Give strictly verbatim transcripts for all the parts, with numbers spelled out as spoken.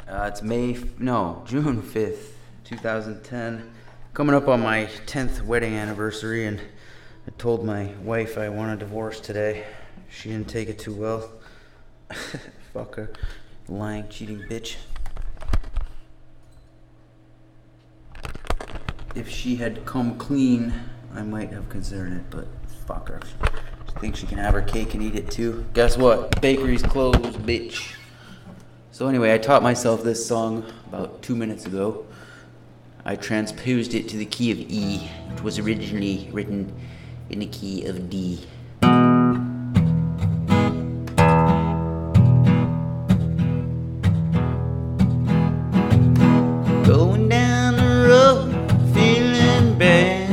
Uh, it's May, f- no, June fifth, twenty ten. Coming up on my tenth wedding anniversary, and I told my wife I want a divorce today. She didn't take it too well. Fuck her. Lying, cheating bitch. If she had come clean, I might have considered it, but fuck her. She thinks she can have her cake and eat it too. Guess what? Bakery's closed, bitch. So anyway, I taught myself this song about two minutes ago. I transposed it to the key of E. It was originally written in the key of D. Going down the road, feeling bad.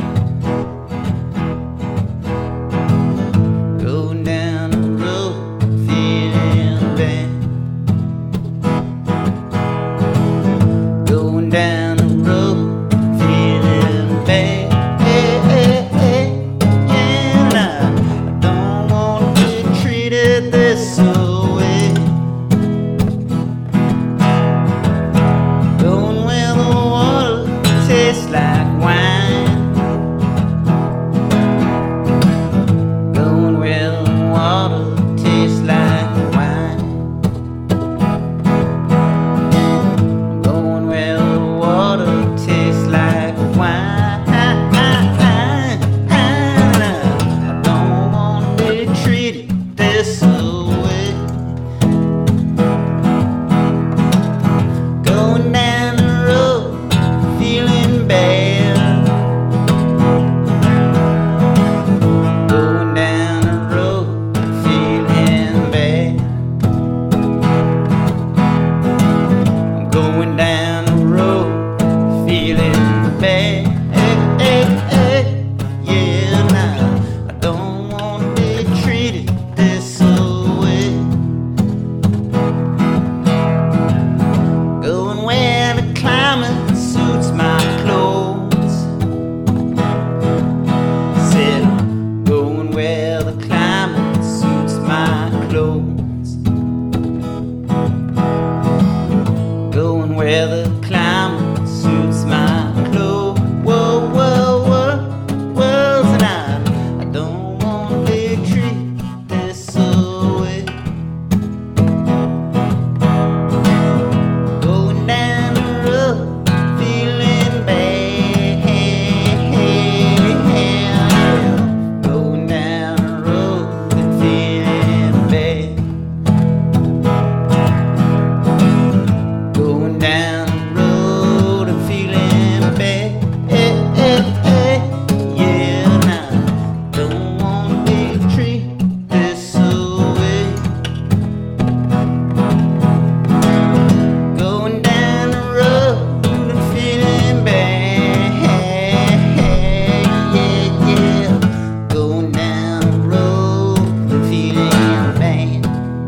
Going down the road, feeling bad. Going down the road, feeling bad. Hey, hey, hey, yeah, nah. I don't want to be treated this way. Going where the water tastes like wine. Going where the water tastes like wine. Going where the water tastes like wine. I don't want to be treated this way. Going down the road, feeling bad. Going down the road, feeling bad. I'm going down the road, feeling bad. Hey, hey, hey, yeah, nah. I don't want to be treated this way. Going where the climate suits my clothes. Said I'm going where the climate suits my clothes. Going where the climate suits my clothes. Whoa, whoa, whoa, whoa, tonight. I don't want to be treated this way. Going down the road, feeling bad. Going down the road and feeling bad. Going down the road and feeling bad. Yeah, nah. Don't want to be treated this way. Going down the road and feeling bad. Yeah, yeah. Going down the road and feeling bad.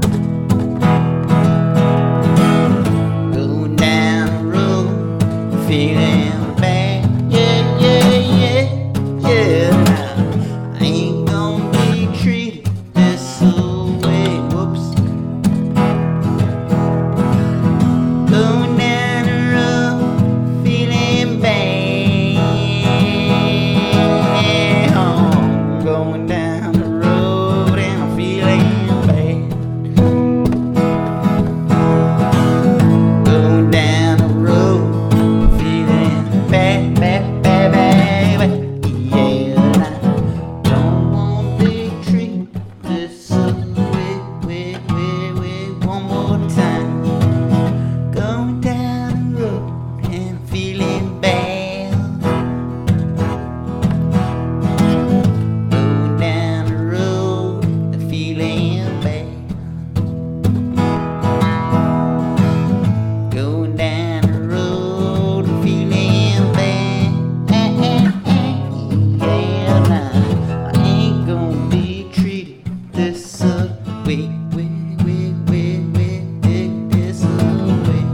Going down the road, feeling bad. Yeah, yeah, yeah, yeah. Nah, I ain't gonna be treated this way. Whoops. Going down the road, feeling bad. Oh, going down the road and I'm feeling bad. Going down the road, feeling bad, bad, bad, bad, bad. Yeah, I don't want to be treated this way, way, way, way. One more time. Going down the road and feeling bad. Going down the road and feeling bad. Going down the road and feeling bad. Yeah, nah, I ain't gonna be treated this way, way, way, way, way, this way.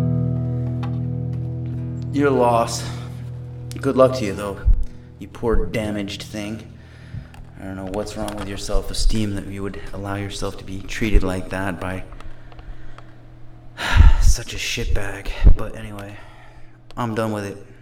Your loss. Good luck to you, though, you poor damaged thing. I don't know what's wrong with your self-esteem that you would allow yourself to be treated like that by such a shitbag. But anyway, I'm done with it.